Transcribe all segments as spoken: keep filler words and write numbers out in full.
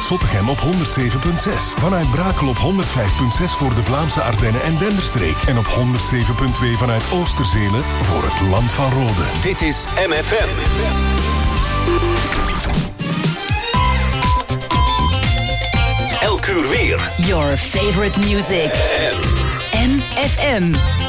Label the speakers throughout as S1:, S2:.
S1: vanuit Zottegem op honderd zeven komma zes. Vanuit Brakel op honderd vijf komma zes voor de Vlaamse Ardennen en Denderstreek. En op honderd zeven komma twee vanuit Oosterzelen voor het Land van Rode.
S2: Dit is M F M. Elk uur weer.
S3: Your favorite music. M F M.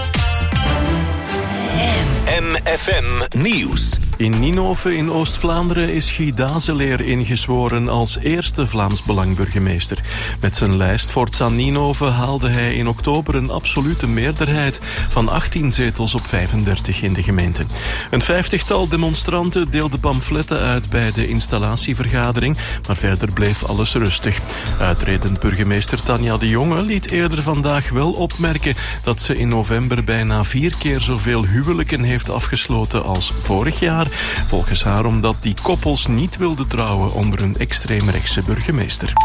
S2: M F M Nieuws.
S4: In Ninove in Oost-Vlaanderen is Guy Dazeleer ingezworen als eerste Vlaams Belang-burgemeester. Met zijn lijst Forza Ninove haalde hij in oktober een absolute meerderheid van achttien zetels op vijfendertig in de gemeente. Een vijftigtal demonstranten deelden pamfletten uit bij de installatievergadering, maar verder bleef alles rustig. Uitredend burgemeester Tanja de Jonge liet eerder vandaag wel opmerken dat ze in november bijna vier keer zoveel huwelijken heeft afgesloten als vorig jaar. Volgens haar omdat die koppels niet wilden trouwen onder een extreemrechtse burgemeester.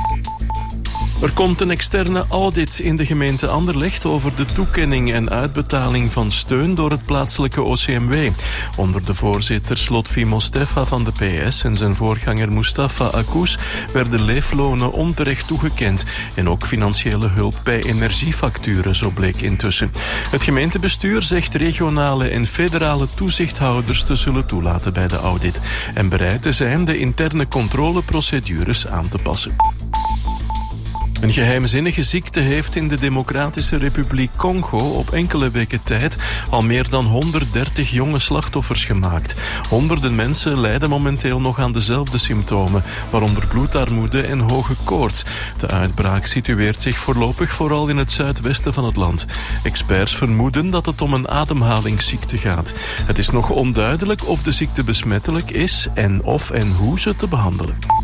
S4: Er komt een externe audit in de gemeente Anderlecht over de toekenning en uitbetaling van steun door het plaatselijke O C M W. Onder de voorzitter Lotfi Mostefa van de P S en zijn voorganger Mustafa Akous werden leeflonen onterecht toegekend en ook financiële hulp bij energiefacturen, zo bleek intussen. Het gemeentebestuur zegt regionale en federale toezichthouders te zullen toelaten bij de audit en bereid te zijn de interne controleprocedures aan te passen. Een geheimzinnige ziekte heeft in de Democratische Republiek Congo op enkele weken tijd al meer dan honderddertig jonge slachtoffers gemaakt. Honderden mensen lijden momenteel nog aan dezelfde symptomen, waaronder bloedarmoede en hoge koorts. De uitbraak situeert zich voorlopig vooral in het zuidwesten van het land. Experts vermoeden dat het om een ademhalingsziekte gaat. Het is nog onduidelijk of de ziekte besmettelijk is en of en hoe ze te behandelen.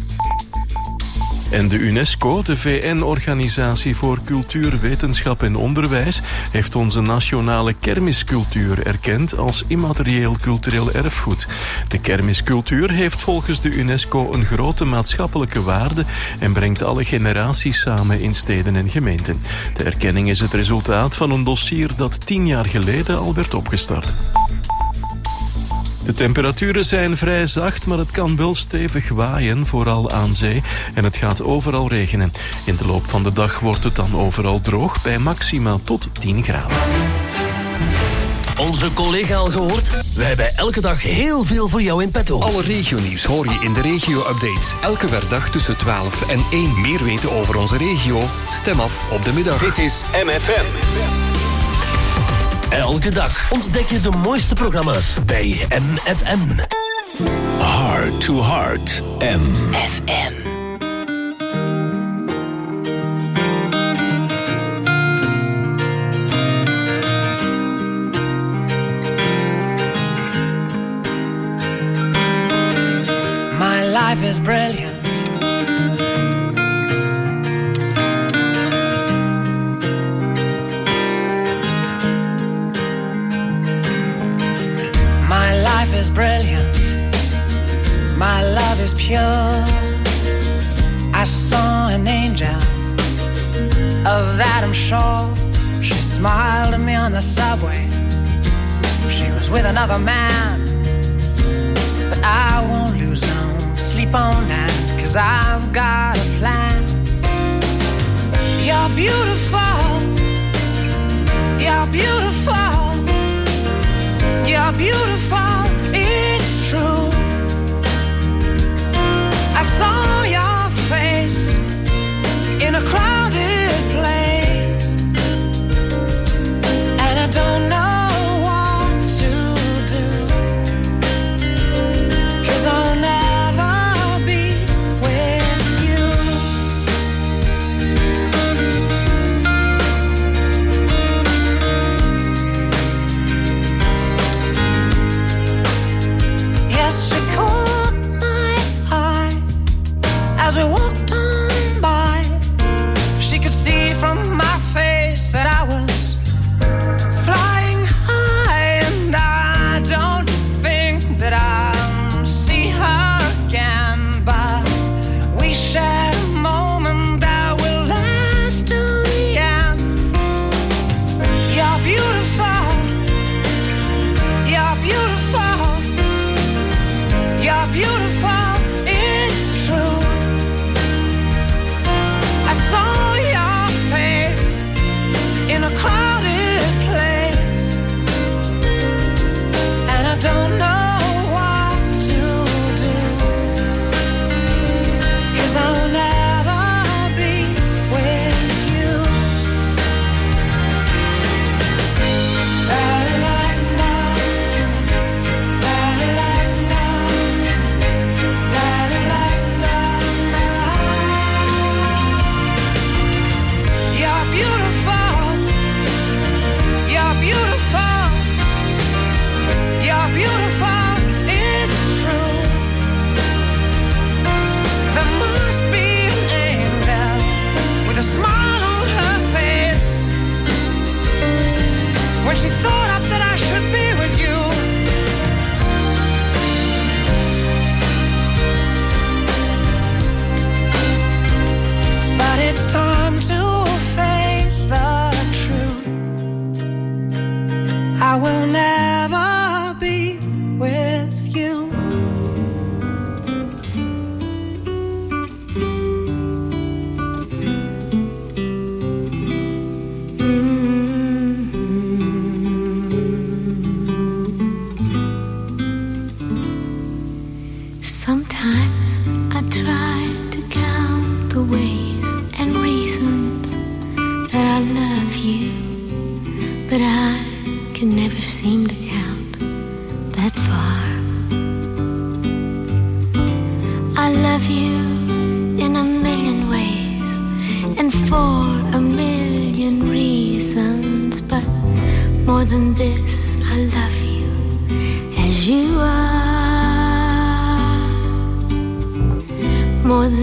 S4: En de UNESCO, de V N-organisatie voor cultuur, wetenschap en onderwijs, heeft onze nationale kermiscultuur erkend als immaterieel cultureel erfgoed. De kermiscultuur heeft volgens de UNESCO een grote maatschappelijke waarde en brengt alle generaties samen in steden en gemeenten. De erkenning is het resultaat van een dossier dat tien jaar geleden al werd opgestart. De temperaturen zijn vrij zacht, maar het kan wel stevig waaien, vooral aan zee. En het gaat overal regenen. In de loop van de dag wordt het dan overal droog, bij maxima tot tien graden.
S5: Onze collega al gehoord? Wij hebben elke dag heel veel voor jou in petto.
S6: Alle regionieuws hoor je in de regio-update. Elke werkdag tussen twaalf en één. Meer weten over onze regio? Stem af op de middag.
S2: Dit is M F M.
S5: Elke dag ontdek je de mooiste programma's bij M F M.
S2: Heart to Heart, M
S3: F M.
S7: My life is brilliant. Is brilliant, my love is pure. I saw an angel, of that I'm sure. She smiled at me on the subway. She was with another man, but I won't lose no sleep on that, 'cause I've got a plan. You're beautiful, you're beautiful, you're beautiful. It's true. I saw your face in a crowded place, and I don't know what to do, 'cause I'll never be with you.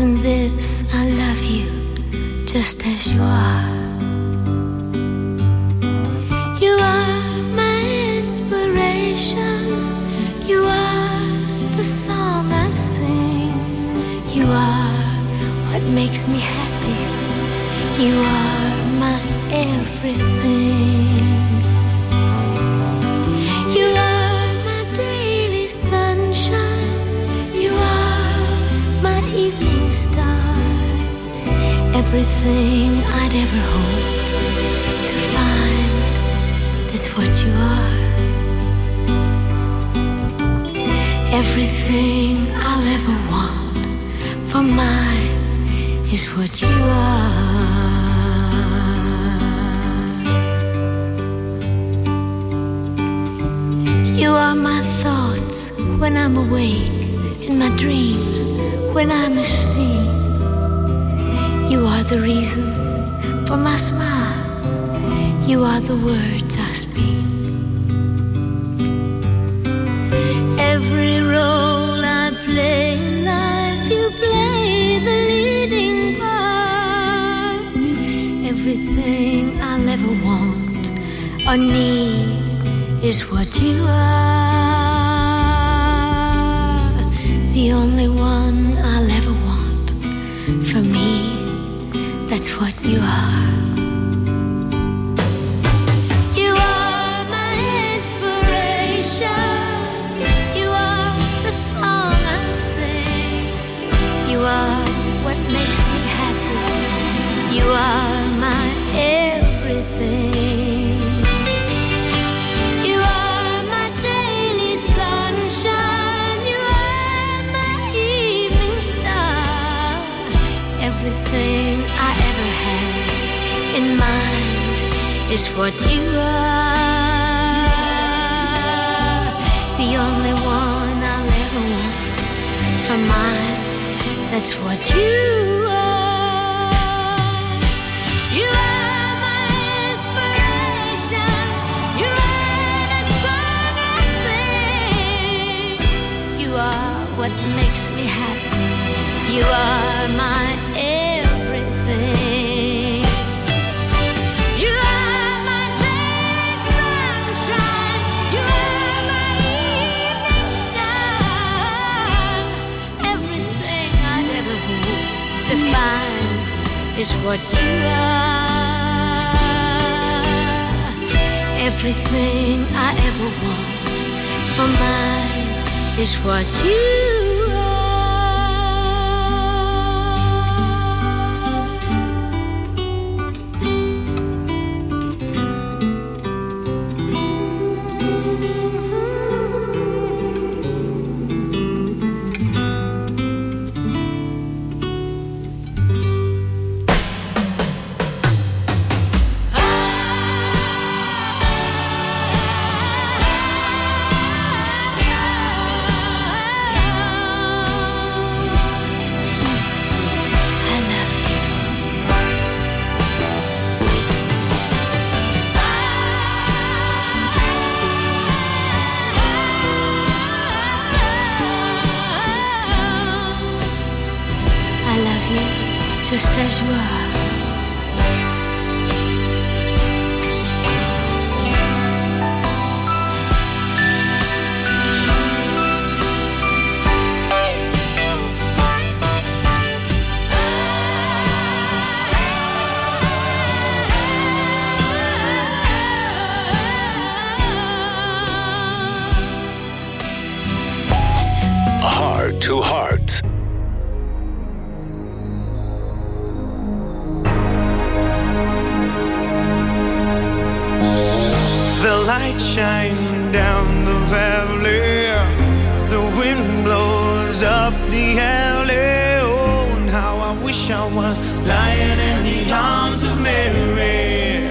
S8: than this, I love you just as you are. You are my inspiration. You are the song I sing. You are what makes me happy. You are my everything. You are my daily sunshine. You are my evening star. Everything I'd ever hoped to find, that's what you are. Everything I'll ever want for mine is what you are. You are my thoughts when I'm awake, in my dreams when I'm asleep. You are the reason for my smile. You are the words I speak. Every role I play in life, you play the leading part. Everything I'll ever want or need is what you are. The only one I'll ever want for me, that's what you are. You are my inspiration. You are the song I sing. You are what makes me happy. You are my everything. You are my daily sunshine. You are my evening star. Everything I ever had in mind is what you are. The only one I'll ever want for mine, that's what you are. You are my inspiration. You are the song I sing. You are what makes me happy. You are my everything. You are my daily sunshine. You are my evening star. Everything I'd ever hope to find is what you are. Everything I ever want for mine is what you are. Just as you are.
S2: Heart to Heart.
S9: The light shines down the valley. The wind blows up the alley. Oh, and how I wish I was lying in the arms of Mary.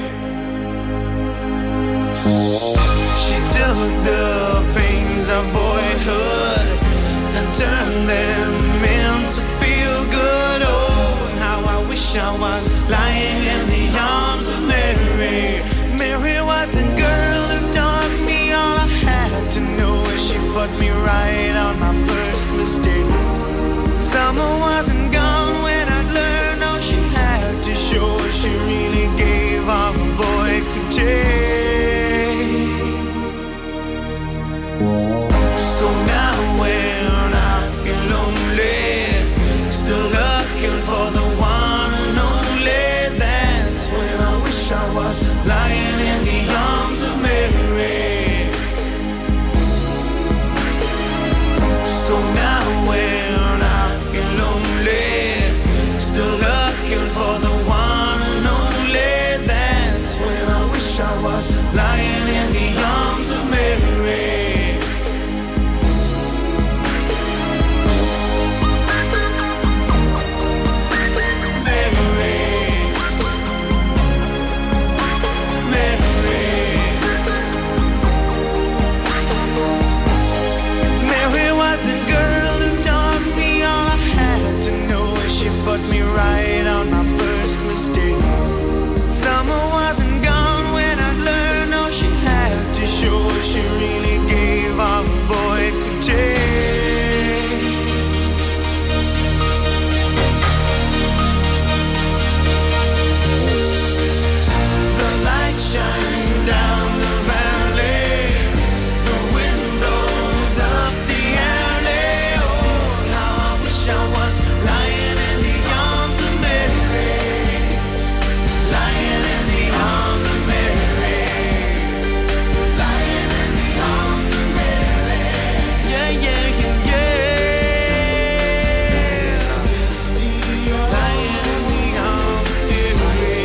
S9: She took the pains of boyhood and turned them into feel good. Oh, and how I wish I was lying in the arms of Mary. Mary was the girl who taught me all I had to know. She put me right on my first mistake. Summer wasn't gone. put me right on my first mistake. Summer wasn't gone when I learned all she had to show. She really gave all a boy could take. The light shined down the valley, the windows up the alley. Oh, how I wish I was lying in the arms of Mary, lying in the arms of Mary, lying in the arms of Mary. Yeah, yeah, yeah, yeah. Lying in the arms of Mary.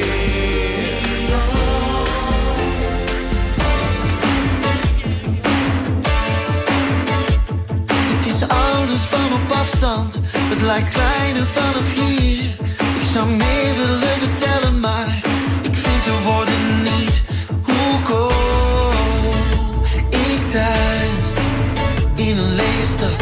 S7: Het is alles van op afstand, het lijkt kleiner vanaf hier. Ik zou meer willen vertellen, maar ik vind de woorden niet. Hoe kom ik thuis in een lege stad?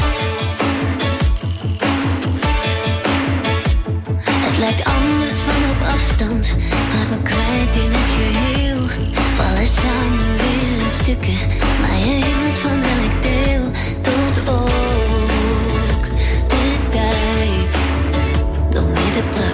S8: Het lijkt anders van op afstand, maar we kwijt in het geheel. Vallen samen weer in stukken, maar je hield van elk deel. Tot ook de tijd door midden brak.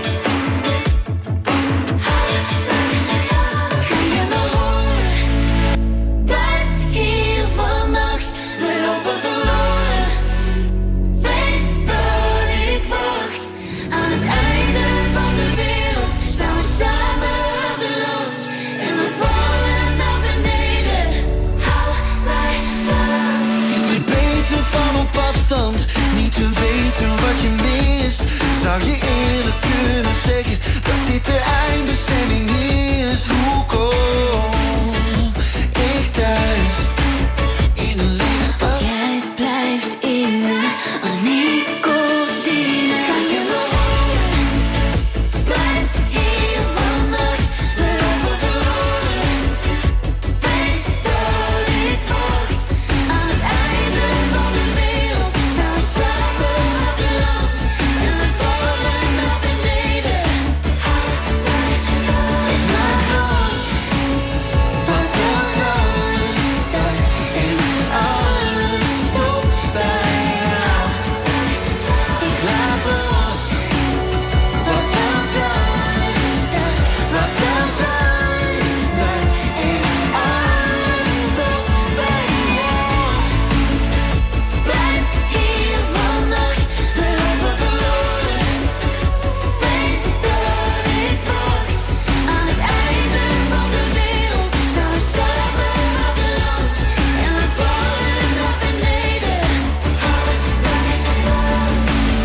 S8: Ga je me horen? Blijf hier vannacht, we lopen verloren. Weet dat ik wacht. Aan het einde van de wereld staan we samen aan de rand. En we vallen naar beneden. Hou mij vast.
S7: Is het beter van op afstand, niet te weten wat je mist? Zou je eerlijk kunnen zeggen dat dit de eindbestemming is? Hoe kom ik thuis in een lege stad?
S8: Jij blijft in me als nicotine. Ga je me horen? Blijf hier vannacht, we lopen verloren. Weet dat ik wacht. Aan het einde van de wereld staan we samen aan de rand. En we vallen naar beneden. Hou mij vast. Is maar los. Wat als alles start en alles stopt bij jou. Ik laat los. Wat als alles start, wat als alles start en alles stopt bij jou. Blijf hier vannacht, we lopen verloren. Weet dat ik wacht. Aan het einde van de wereld staan we samen aan de rand. En we vallen naar beneden. Hou mij vast.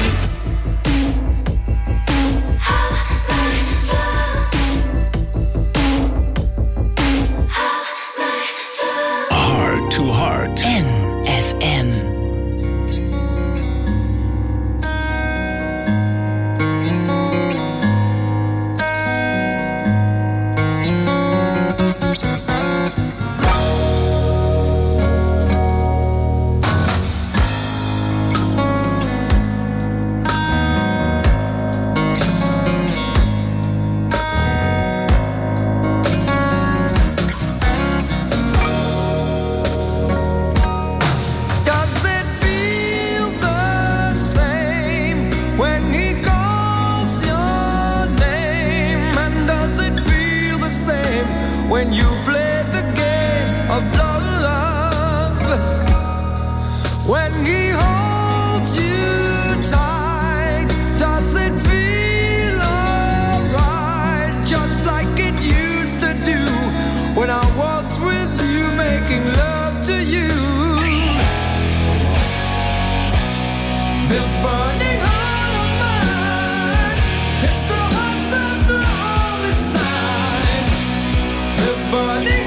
S8: Hou mij vast. Hou mij vast.
S2: Heart to Heart.
S3: M F M.
S9: Does it feel the same when he calls your name? And does it feel the same when you play the game of love? When he holds you tight, does it feel alright? Just like it used to do when I was with you, making love to you. This burning heart of mine, it's the heart's after all this time. This burning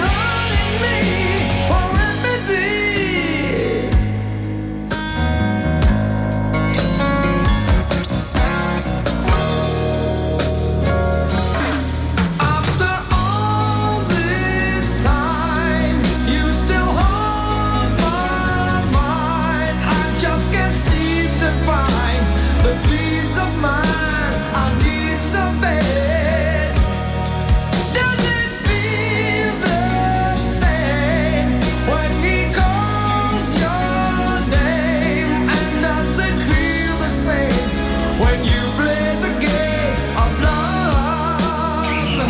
S9: when you played the game of love.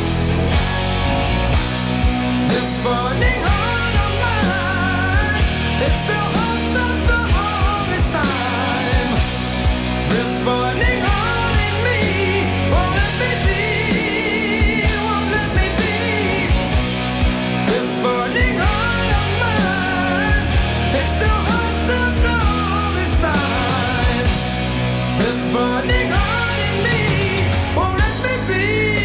S9: This burning heart of mine, it still holds after all this time. This burning heart in me won't let me be, won't let me be. This burning heart of mine, it still holds after all this time. This burning heart in me won't let me be.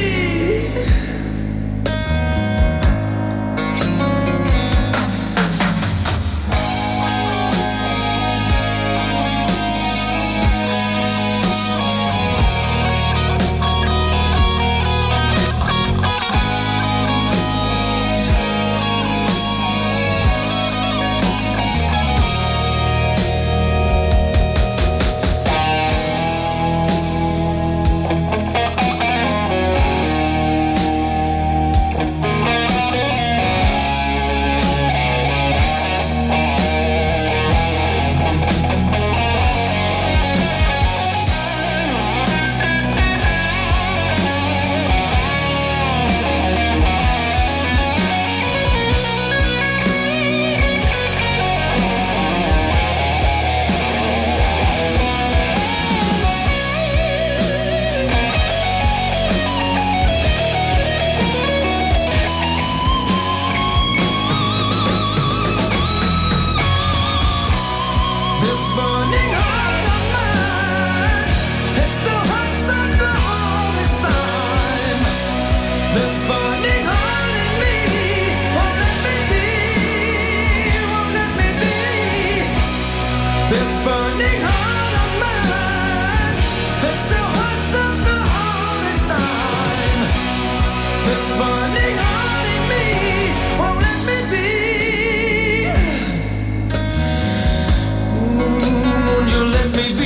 S9: This burning heart of mine, it still hurts after all this time. This burning heart in me won't let me be, won't let me be. This burning heart of mine, it still hurts after all this time. This burning heart in me won't let me be. Won't you let me be?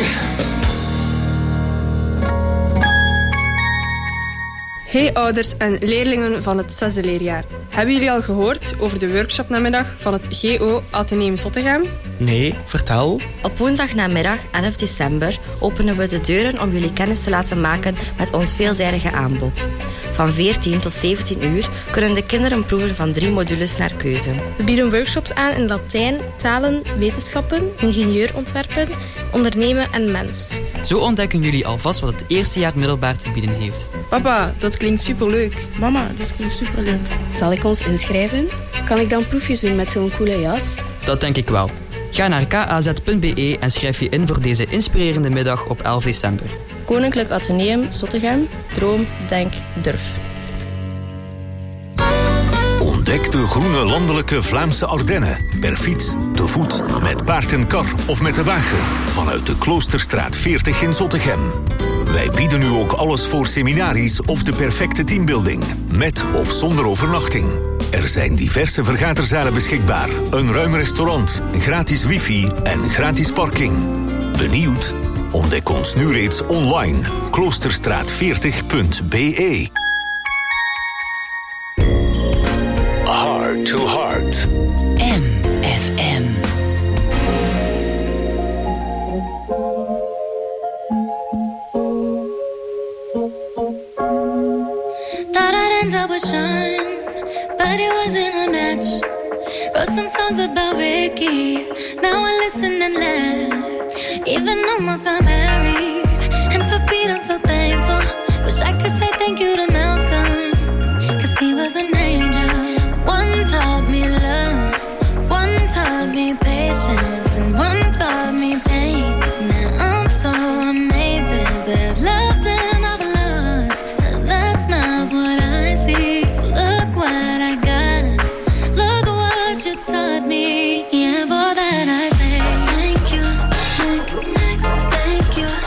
S10: Hey ouders en leerlingen van het zesde leerjaar. Hebben jullie al gehoord over de workshopnamiddag van het G O Atheneum Zottegem?
S11: Nee, vertel.
S12: Op woensdagnamiddag elf december openen we de deuren om jullie kennis te laten maken met ons veelzijdige aanbod. Van veertien tot zeventien uur kunnen de kinderen proeven van drie modules naar keuze.
S13: We bieden workshops aan in Latijn, talen, wetenschappen, ingenieurontwerpen, ondernemen en mens.
S11: Zo ontdekken jullie alvast wat het eerste jaar middelbaar te bieden heeft.
S10: Papa, dat klinkt superleuk.
S14: Mama, dat klinkt superleuk.
S13: Zal ik ons inschrijven? Kan ik dan proefjes doen met zo'n coole jas?
S11: Dat denk ik wel. Ga naar k a z punt b e en schrijf je in voor deze inspirerende middag op elf december.
S13: Koninklijk Atheneum Zottegem. Droom, denk, durf.
S2: Ontdek de groene landelijke Vlaamse Ardennen. Per fiets, te voet, met paard en kar of met de wagen. Vanuit de Kloosterstraat veertig in Zottegem. Wij bieden u ook alles voor seminaries of de perfecte teambuilding. Met of zonder overnachting. Er zijn diverse vergaderzalen beschikbaar. Een ruim restaurant, gratis wifi en gratis parking. Benieuwd? Ontdek ons nu reeds online. kloosterstraat veertig punt b e. Heart to Heart.
S3: M F M.
S8: Thought I'd end up with Sean, but it wasn't a match. Wrote some songs about Ricky, now I listen and laugh. Even almost got married, and for Pete I'm so thankful. Wish I could say thank you to Malcolm, cause he was an angel. One taught me love, one taught me patience, and one taught me pain. Now I'm so amazing to have loved and I've lost, but that's not what I see. So look what I got, look what you taught me. Yeah, for that I say thank you, next, next, thank you.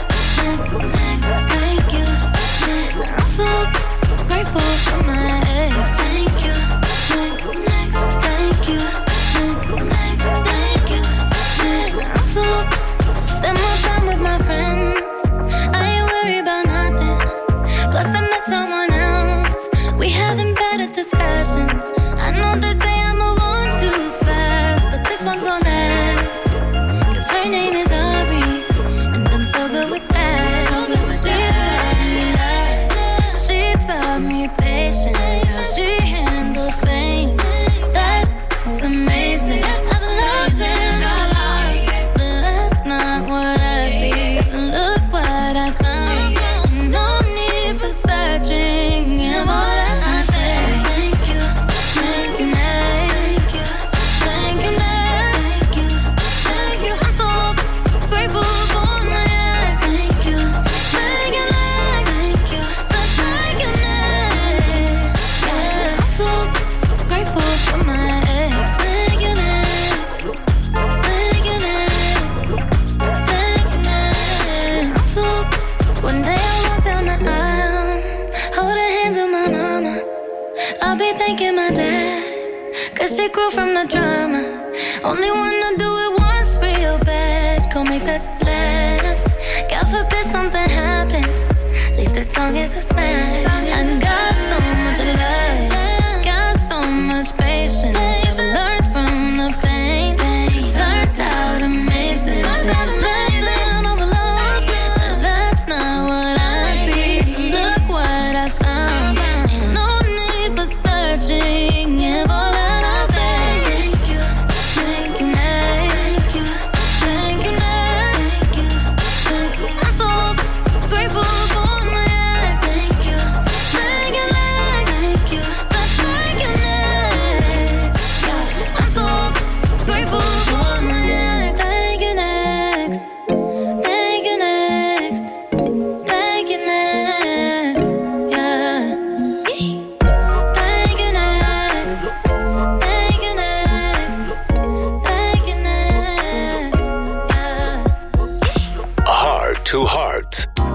S8: She taught me love. She taught me patience. How she handles pain. That's amazing. I've loved and I lost, but that's not what I see. 'Cause look what I found. No need for searching. And all that I say, thank you, thank you, thank you, thank you, thank you, thank you. I'm so grateful for my ex. Thank you, thank you, thank you, so thank you, next. Yeah, I'm so grateful for my ex. Thank you, next. Thank you, next. Thank you, next. I'm so. One day I walk down the aisle, hold her hand to my mama. I'll be thanking my dad, 'cause she grew from the drama. Only wanna do it once real bad. Go make that last. God forbid something happens. At least this song is a smash. I got so much love, got so much patience. Learned from the pain. Turned out amazing. Turned out amazing. I'm overlost, but that's not what I see. Look what I found. Ain't no need for searching. And all that I say, thank you, thank you, thank you, thank you, thank you, thank you. I'm so grateful for my ex. Thank you, thank you, thank you, so thank you, next. Yeah, I'm so grateful for my ex. Thank you, next. Thank you, next. Thank you, next. Yeah. Thank you, next. Thank you, next. Thank you, next. Yeah.
S2: Heart to Heart.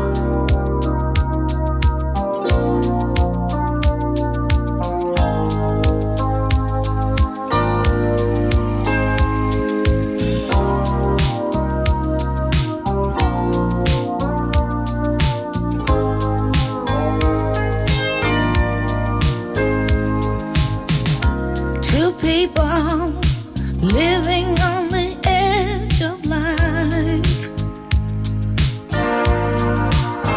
S14: Two people living on the edge of life.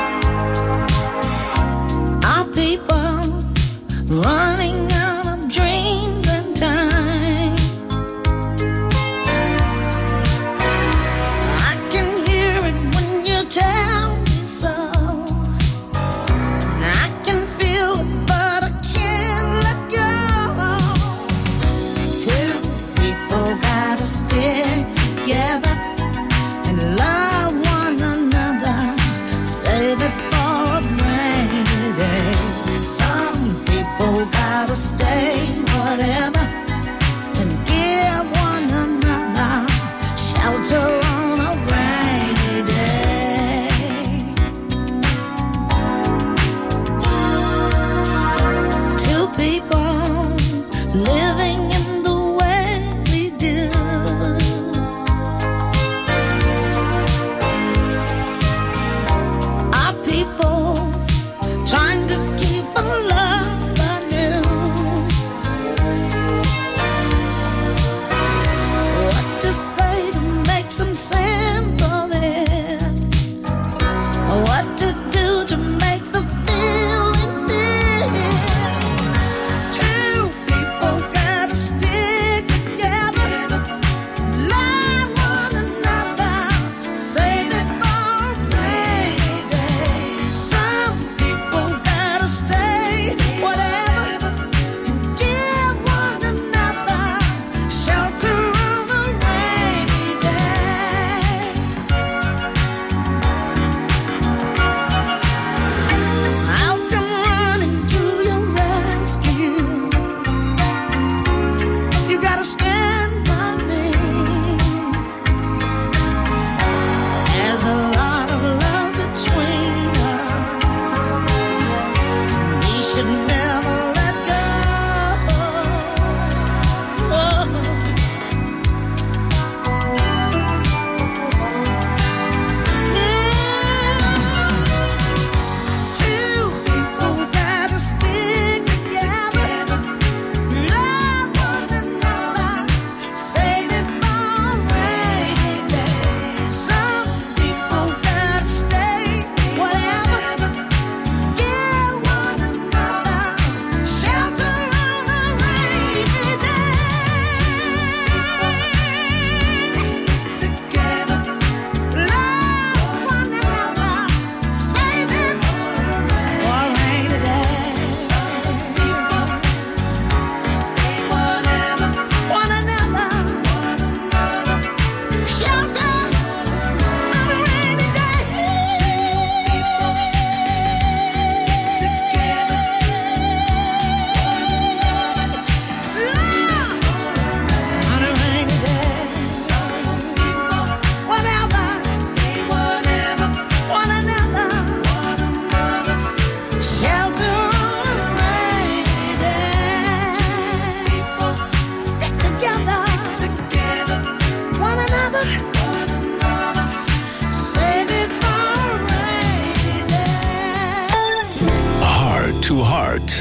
S2: to Heart.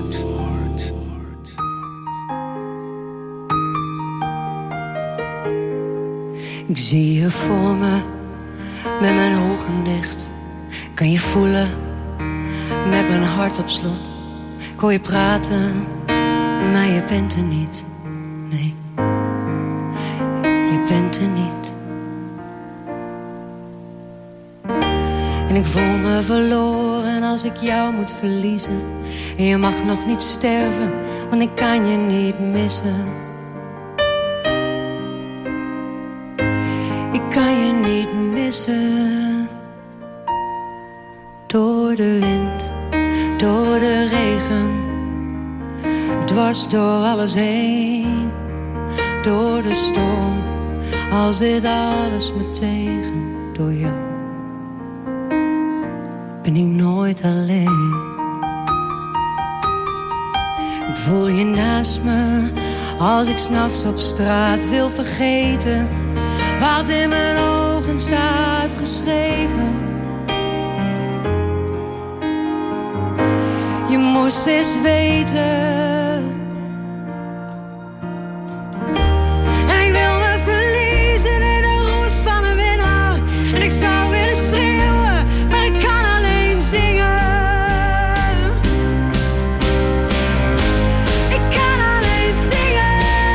S15: Ik zie je voor me, met mijn ogen dicht. Kan je voelen, met mijn hart op slot. Ik hoor je praten, maar je bent er niet. Nee, je bent er niet. En ik voel me verloren als ik jou moet verliezen. En je mag nog niet sterven, want ik kan je niet missen. Ik kan je niet missen. Door de wind, door de regen, dwars door alles heen. Door de storm, al zit alles me tegen. Door jou ben ik nooit alleen. Ik voel je naast me, als ik 's nachts op straat wil vergeten wat in mijn ogen staat geschreven. Je moest eens weten. En ik wil me verliezen in de roes van een winnaar. En ik zou willen schreeuwen, maar ik kan alleen zingen. Ik kan alleen zingen.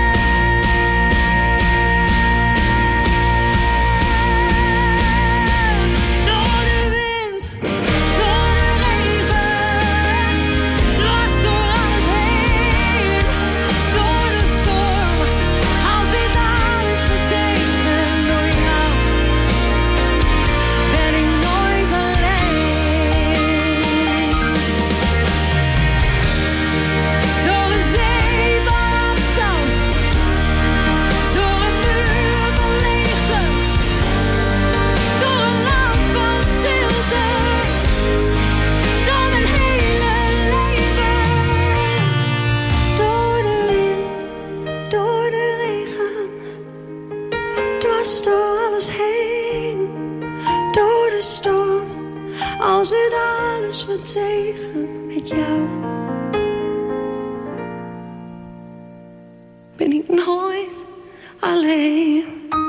S15: Door de wind, door de regen, dwars door alles heen. Door de storm, al zit alles me tegen. Door jou ben ik nooit alleen. Door een zee van afstand, door een muur van leegte, door een land van stilte, door mijn hele leven. Door de wind, door de regen, dwars door alles heen. Door de storm, al zit alles me tegen. Met jou ben ik nooit alleen.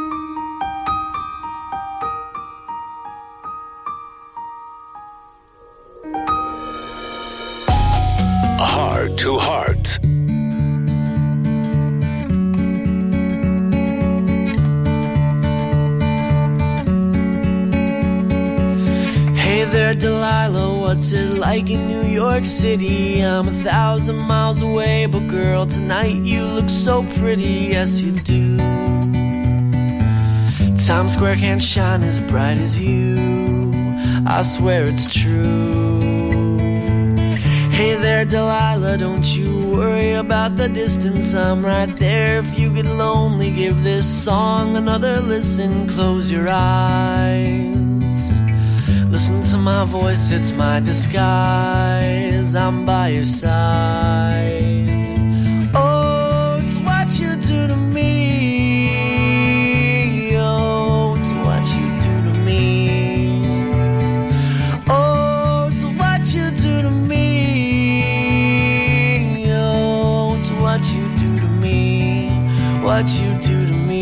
S2: Heart to Heart.
S9: Hey there, Delilah, what's it like in New York City? I'm a thousand miles away, but girl, tonight you look so pretty, yes you do. Times Square can't shine as bright as you, I swear it's true. Hey there, Delilah, don't you worry about the distance, I'm right there. If you get lonely, give this song another listen, close your eyes. Listen to my voice, it's my disguise, I'm by your side. Oh, it's what you do to me. Oh, it's what you do to me. Oh, it's what you do to me. Oh, it's what you do to me. What you do to me.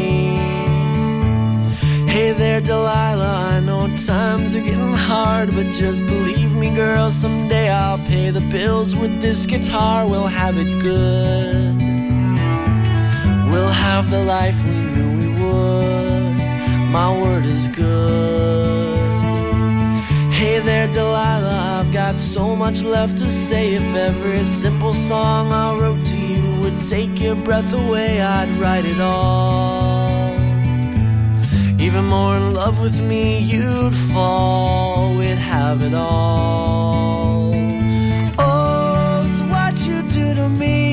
S9: Hey there, Delilah, I know times are getting hard, but just believe me, girl, someday I'll pay the bills with this guitar. We'll have it good. We'll have the life we knew we would. My word is good. Hey there, Delilah, I've got so much left to say. If every simple song I wrote to you would take your breath away, I'd write it all. Even more in love with me you'd fall, we'd have it all. Oh, it's what you do to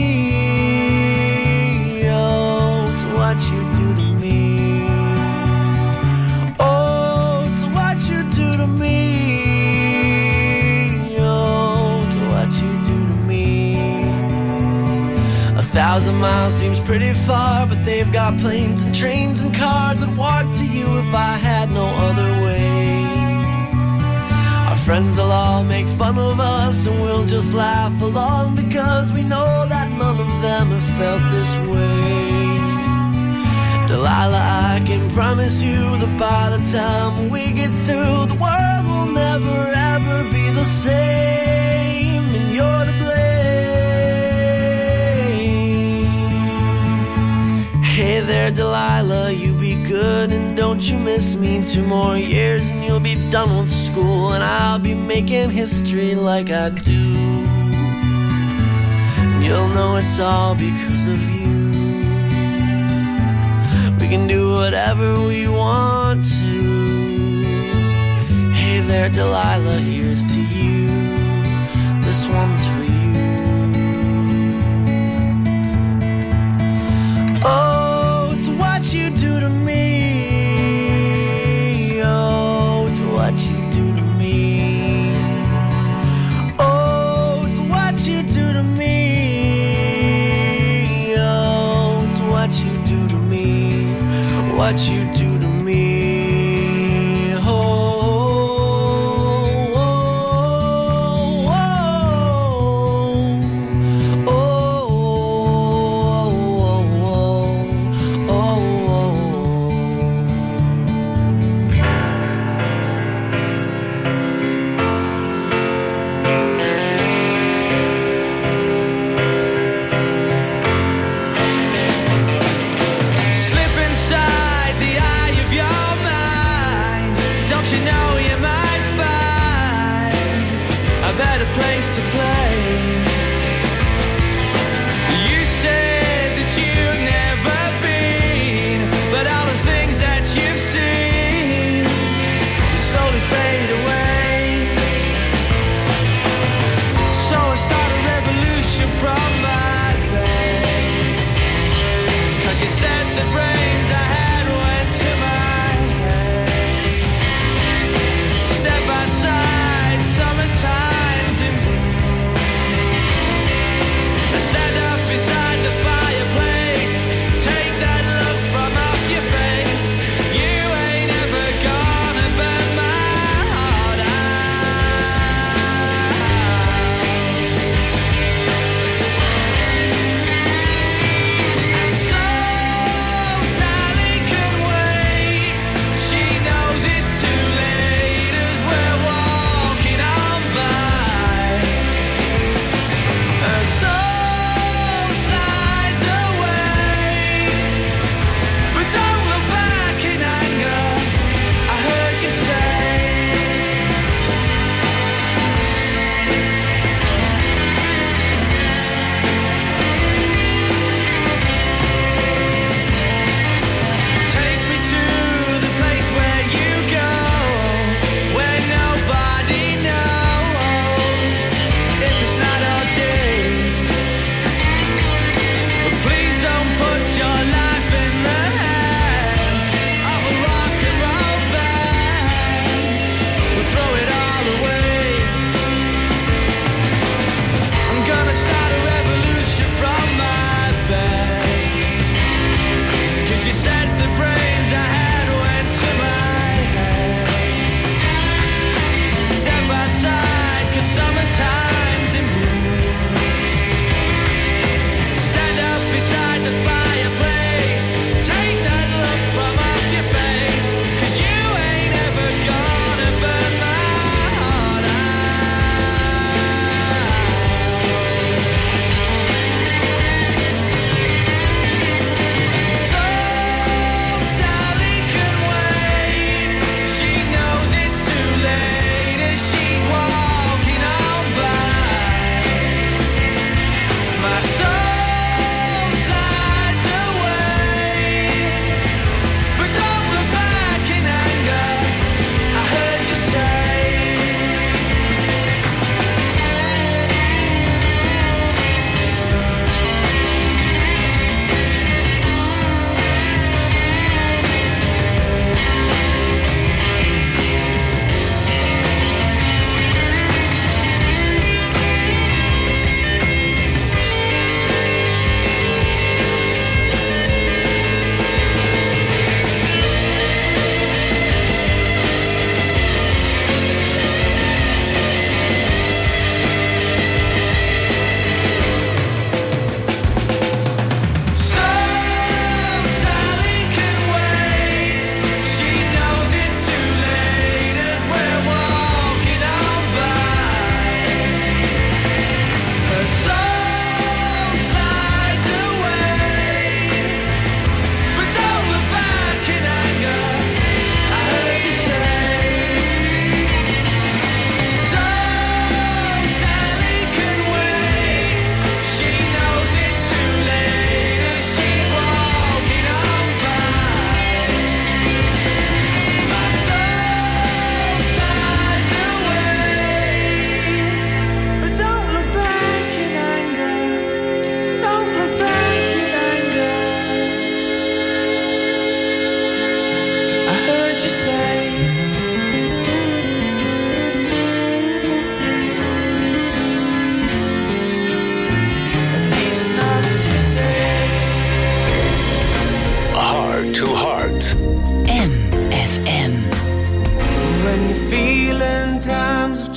S9: me. Oh, it's what you do to me. Oh, it's what you do to me. Oh, it's what you do to me. A thousand miles seems pretty far, but they've got planes and trains and cars. I'd walk to you if I had no other way. Our
S7: friends will all make fun of us, and we'll just laugh along because we know that none of them have felt this way. Delilah, I can promise you that by the time we get through, the world will never ever be the same, and you're to blame. Hey there, Delilah, you be good and don't you miss me. Two more years and you'll be done with school, and I'll be making history like I do. And you'll know it's all because of you. We can do whatever we want to. Hey there, Delilah, here's to you. This one's for you. Oh, it's what you do to me. Oh, it's what you do to me. Oh, it's what you do to me. Oh, it's what you do to me. What you do to me. Oh. Place to play. You said that you've never been, but all the things that you've seen slowly fade away. So I start a revolution from my bed, 'cause you said the brains I had went to my head. Step outside, summertime.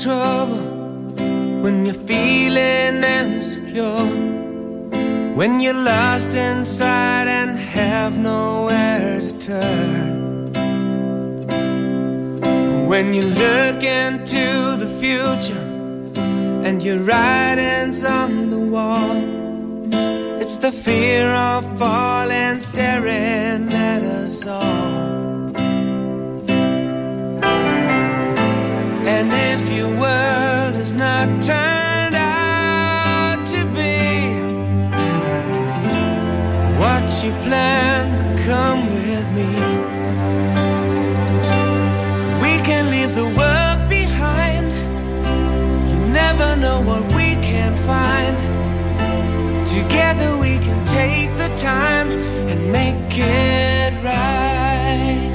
S9: trouble, when you're feeling insecure, when you're lost inside and have nowhere to turn, when you look into the future and your writing's on the wall, it's the fear of falling staring at us all. And if your world is not turned out to be what you planned, then come with me. We can leave the world behind. You never know what we can find. Together we can take the time and make it right.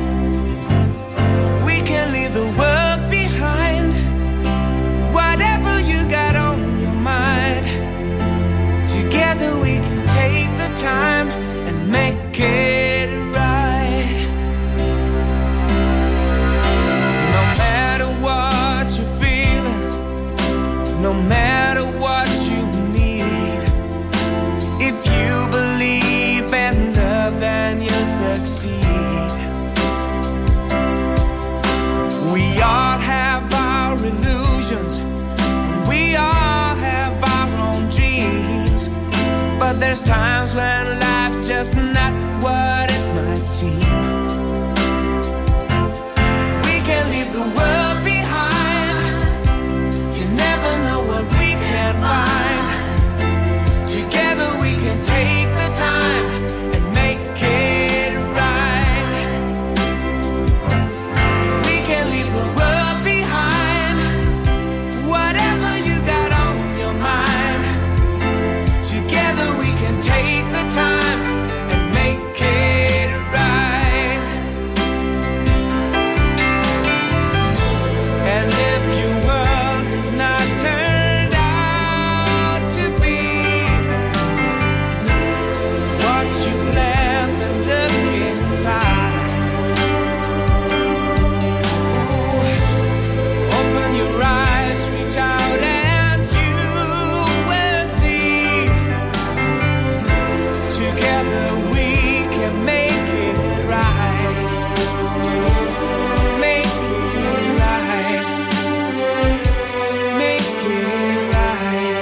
S9: We can leave the world behind. Whatever you got on your mind, together we can take the time and make it right. No matter what you're feeling, no matter what you need, if you believe in love, then you'll succeed. We all have our illusions, we all have our own dreams, but there's times when life's just not what it might seem. We can leave the world behind. You never know what we can find. Together we can take the time and make it right. We can leave the world behind. Whatever you got on your mind, together we can take the time and make it right. And if your world is not turned out to be what you planned, then look inside. Ooh, open your eyes, reach out and you will see. Together we can make it right. Make it right. Make it right.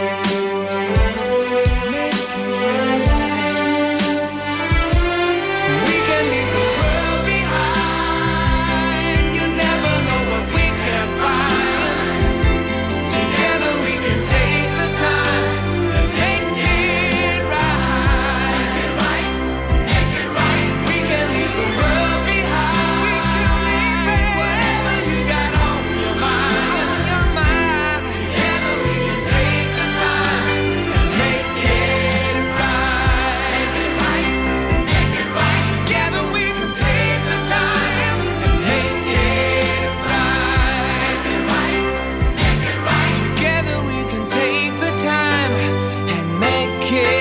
S9: Make it right. We can leave the world behind. You never know what we can find. Together we can take the time and make it right. Make it right. Make it right. We can leave the world behind. We can leave it. Whatever you got on your mind. On your mind. Together we can take the time and make it right. Make it right. Make it right. Together we can take the time and make it right. Make it right. Make it right. Together we can take the time and make it right.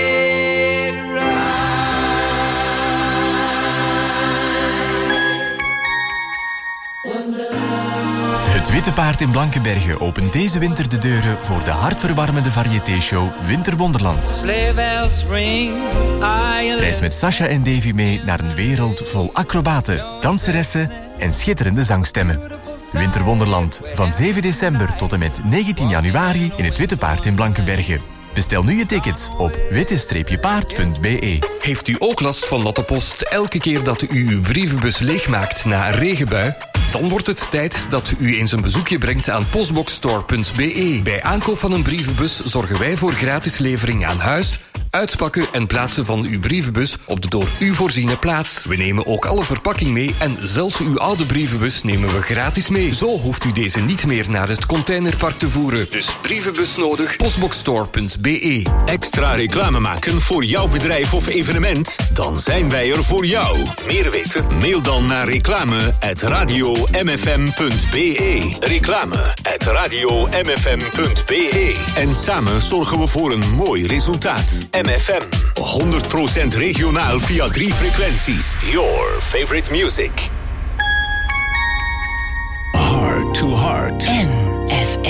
S16: Het Witte Paard in Blankenberge opent deze winter de deuren voor de hartverwarmende variété-show Winterwonderland.
S9: Sleigh bells ring. I
S16: Reis met Sasha en Davy mee naar een wereld vol acrobaten, danseressen en schitterende zangstemmen. Winterwonderland, van zeven december tot en met negentien januari in het Witte Paard in Blankenberge. Bestel nu je tickets op witte paard punt b e.
S6: Heeft u ook last van natte post elke keer dat u uw brievenbus leegmaakt na een regenbui? Dan wordt het tijd dat u eens een bezoekje brengt aan postboxstore punt b e. Bij aankoop van een brievenbus zorgen wij voor gratis levering aan huis, uitpakken en plaatsen van uw brievenbus op de door u voorziene plaats. We nemen ook alle verpakking mee en zelfs uw oude brievenbus nemen we gratis mee. Zo hoeft u deze niet meer naar het containerpark te voeren. Dus brievenbus nodig, postboxstore punt b e.
S2: Extra reclame maken voor jouw bedrijf of evenement? Dan zijn wij er voor jou. Meer weten? Mail dan naar reclame at radio m f m punt b e. Reclame at radio m f m punt b e. En samen zorgen we voor een mooi resultaat. M F M. honderd procent regionaal via drie frequenties. Your favorite music. Heart to heart.
S3: M F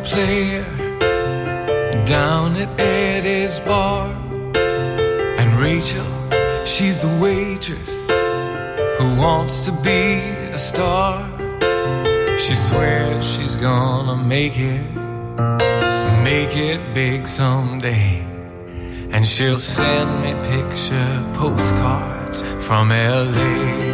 S17: player down at Eddie's bar. And Rachel, she's the waitress who wants to be a star. She swears she's gonna make it, make it big someday. And she'll send me picture postcards from L A.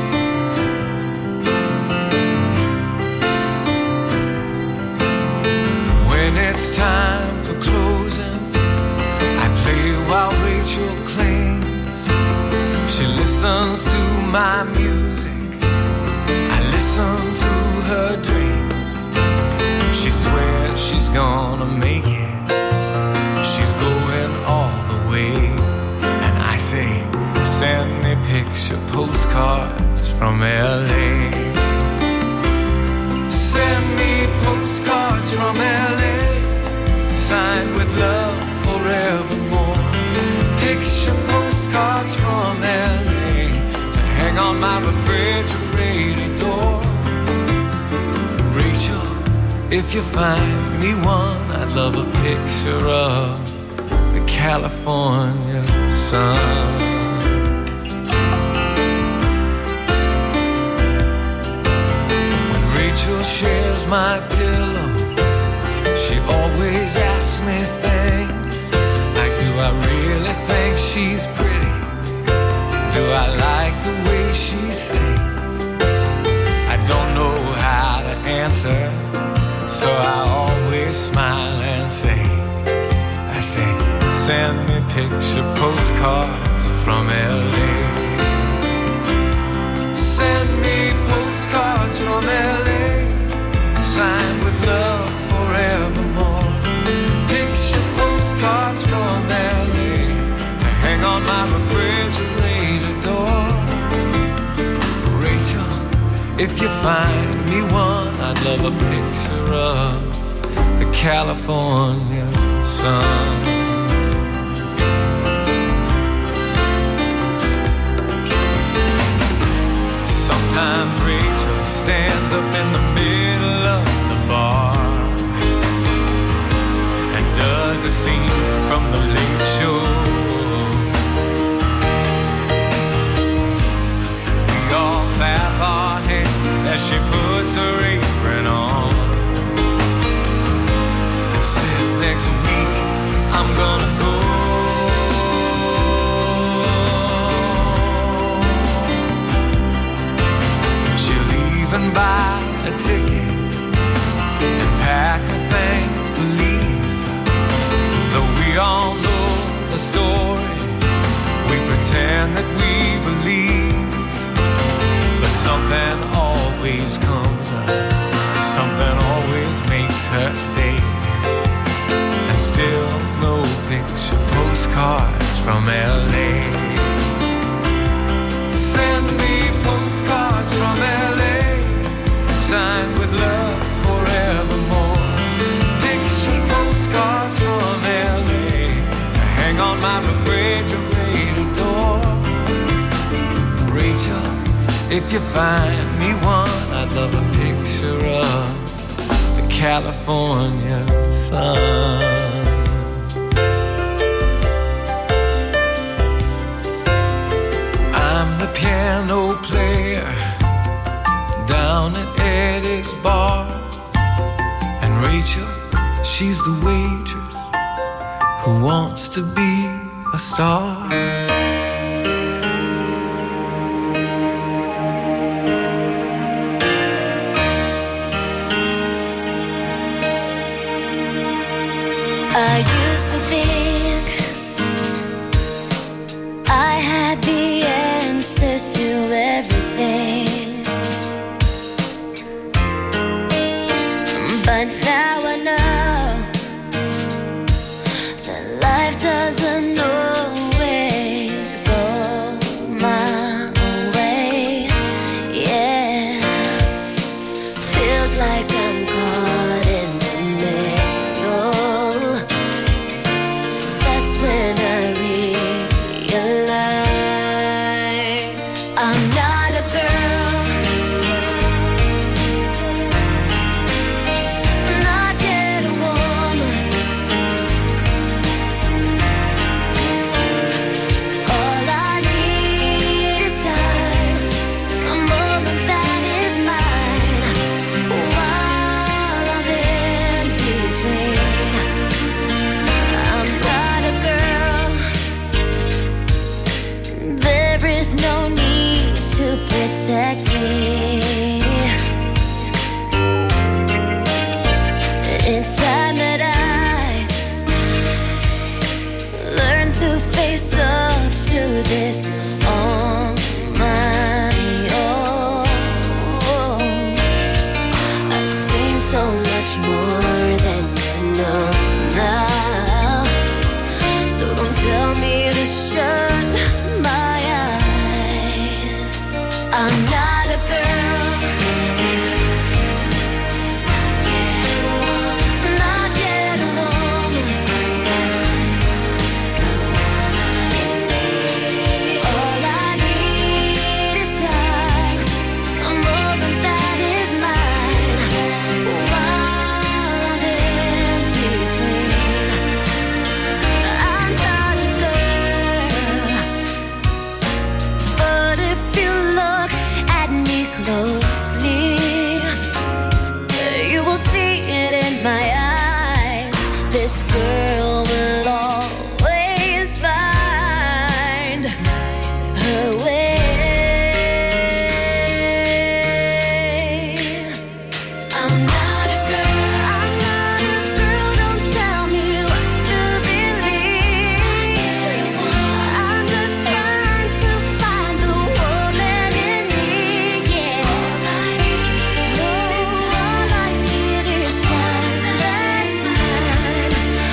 S17: It's time for closing. I play while Rachel clings. She listens to my music. I listen to her dreams. She swears she's gonna make it. She's going all the way. And I say, send me picture postcards from L A. Send me postcards from L A. Signed with love forevermore. Picture postcards from L A to hang on my refrigerator door. Rachel, if you find me one, I'd love a picture of the California sun. When Rachel shares my pillow, she always asks me things like, do I really think she's pretty? Do I like the way she sings? I don't know how to answer, so I always smile and say, I say, send me picture postcards from L A. Send me postcards from L A, signed with love forevermore. Picture postcards from L A to hang on my refrigerator door. Rachel, if you find me one, I'd love a picture of the California sun. Sometimes Rachel stands up in the middle of the bar and does a scene from the Late Show. We all clap our hands as she puts her apron on and says, next week I'm gonna go. She'll even buy a ticket and pack her things to leave. Though we all know the story, we pretend that we believe. But something always comes up, something always makes her stay. And still no picture postcards from L A. Send me postcards from L A, signed with love forevermore. Picture postcards from L A to hang on my refrigerator door. Rachel, if you find me one, I'd love a picture of the California sun. I'm the piano player down at Eddie's bar, and Rachel, she's the waitress who wants to be a star.
S8: I used to think I had the answers to everything, but now I know that life doesn't always go my way. Yeah, feels like I'm caught in the middle. That's when I realize I'm not a girl
S18: much more than you know now. So don't tell me to shut my eyes. I'm not a girl. This girl will always find her way. I'm not a girl, I'm not a girl, don't tell me what to believe. I'm just trying to find the woman in me, yeah. All I need is time, that's mine.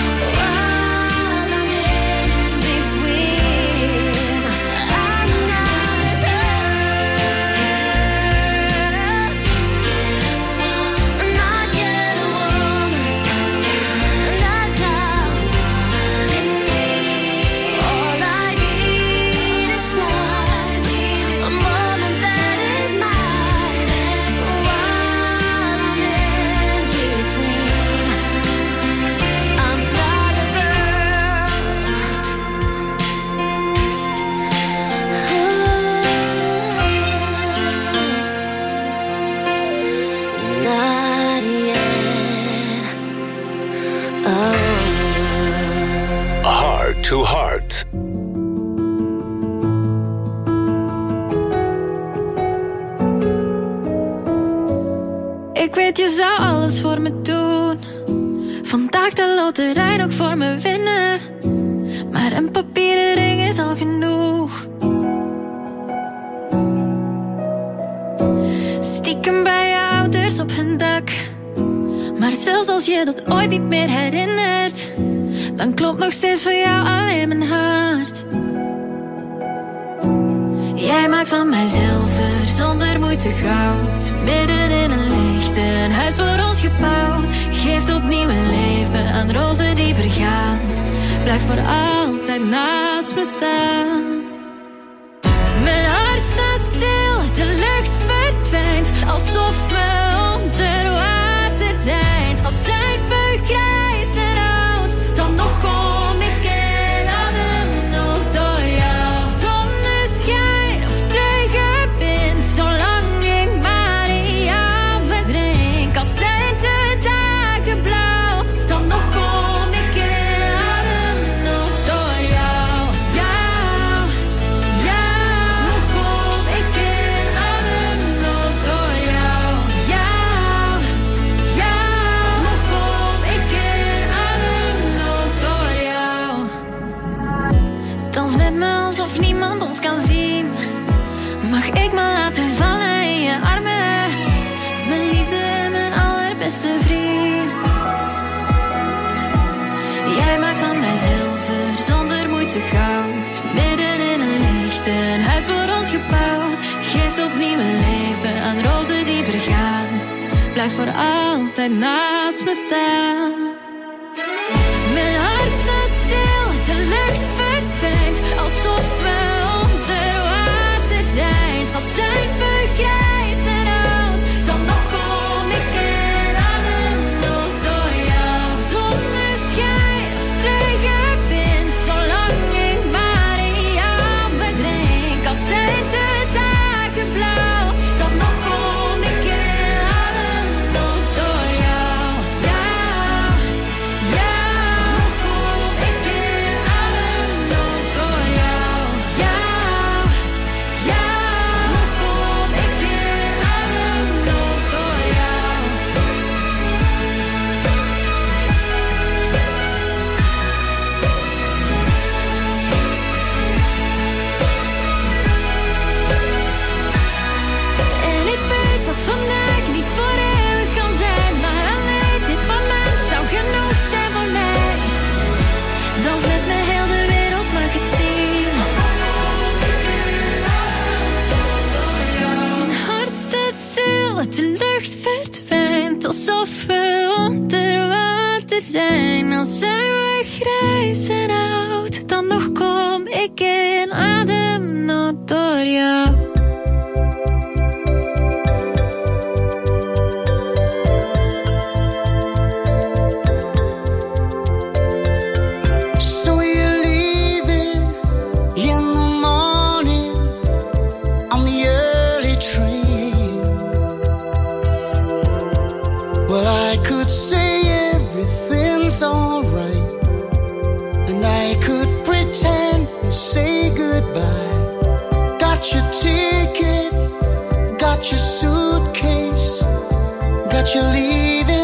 S2: Heart to Heart.
S19: Ik weet je zou alles voor me doen, vandaag de loterij nog voor me winnen, maar een papieren ring is al genoeg. Stiekem bij je ouders op hun dak, maar zelfs als je dat ooit niet meer herinnert, dan klopt nog steeds voor jou alleen mijn hart. Jij maakt van mij zilver, zonder moeite goud. Midden in een licht, een huis voor ons gebouwd. Geeft opnieuw een leven aan rozen die vergaan. Blijf voor altijd naast me staan. Mijn hart staat stil, de lucht verdwijnt, alsof we onder water zijn. Als zijn we grijs en oud, dan nog kom ik in ademnood door jou. Zonneschijn of tegenwind, zolang ik maar in jou verdrink. Als zijn de dagen blauw, dan nog kom ik in ademnood door jou. Jou, jou, nog kom ik in ademnood door jou. Jou, jou, nog kom ik in ademnood door jou. Dans met me alsof niemand ons kan zien. Mag ik me laten vallen in je armen? Mijn liefde en mijn allerbeste vriend. Jij maakt van mij zilver, zonder moeite goud. Midden in een licht, een huis voor ons gebouwd. Geeft opnieuw een leven aan rozen die vergaan. Blijf voor altijd naast me staan. Mijn hart staat stil, de lucht verdwijnt, alsof we onder water zijn. Als zijn we grijs en oud, dan nog kom ik in ademnood door jou. Zonneschijn of tegenwind, zolang ik maar in jou verdrink. Als zijn de dagen blauw, dan nog kom ik in ademnood door jou. Jou, jou, nog kom ik in ademnood door jou. Jou, jou, nog kom
S20: I could say everything's alright, and I could pretend and say goodbye. Got your ticket, got your suitcase, got you leaving